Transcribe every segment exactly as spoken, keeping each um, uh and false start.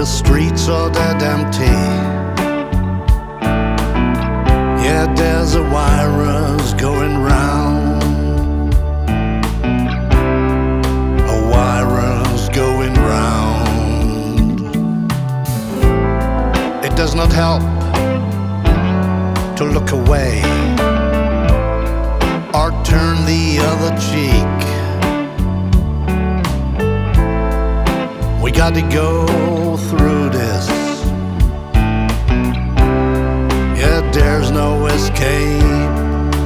The streets are dead empty. Yeah, there's a virus going round. A virus going round. It does not help to look away or turn the other cheek. We got to go through this. Yeah, there's no escape.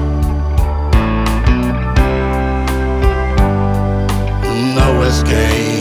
No escape.